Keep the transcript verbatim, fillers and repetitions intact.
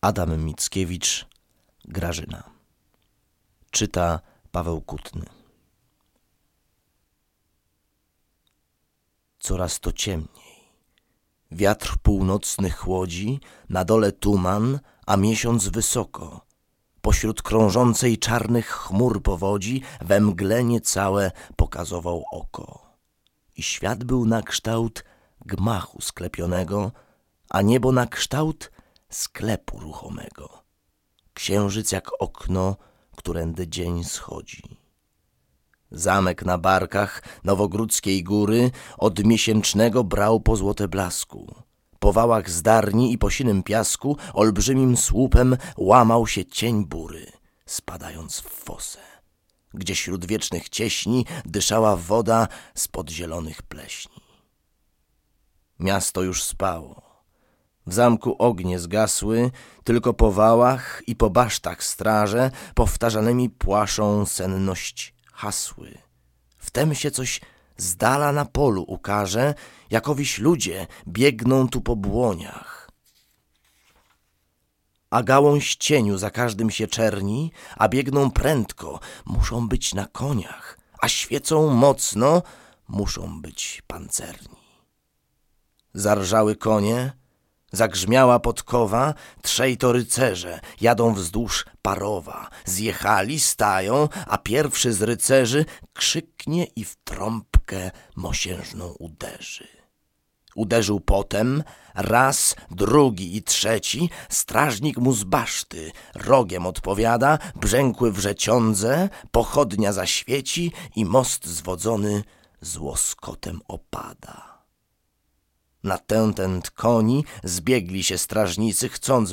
Adam Mickiewicz, Grażyna. Czyta Paweł Kutny. Coraz to ciemniej. Wiatr północny chłodzi, na dole tuman, a miesiąc wysoko. Pośród krążącej czarnych chmur powodzi, we mgle niecałe pokazował oko. I świat był na kształt gmachu sklepionego, a niebo na kształt sklepu ruchomego. Księżyc jak okno, którędy dzień schodzi. Zamek na barkach Nowogródzkiej góry od miesięcznego brał po złote blasku. Po wałach zdarni i po sinym piasku olbrzymim słupem łamał się cień bury, spadając w fosę, gdzie śród wiecznych cieśni dyszała woda spod zielonych pleśni. Miasto już spało. W zamku ognie zgasły, tylko po wałach i po basztach straże powtarzanymi płaszą senność hasły. Wtem się coś z dala na polu ukaże, jakowiś ludzie biegną tu po błoniach. A gałąź cieniu za każdym się czerni, a biegną prędko, muszą być na koniach, a świecą mocno, muszą być pancerni. Zarżały konie, zagrzmiała podkowa, trzej to rycerze jadą wzdłuż Parowa. Zjechali, stają, a pierwszy z rycerzy krzyknie i w trąbkę mosiężną uderzy. Uderzył potem, raz, drugi i trzeci, strażnik mu z baszty rogiem odpowiada, brzękły wrze ciądze, pochodnia zaświeci i most zwodzony z łoskotem opada. Na tętent koni zbiegli się strażnicy, chcąc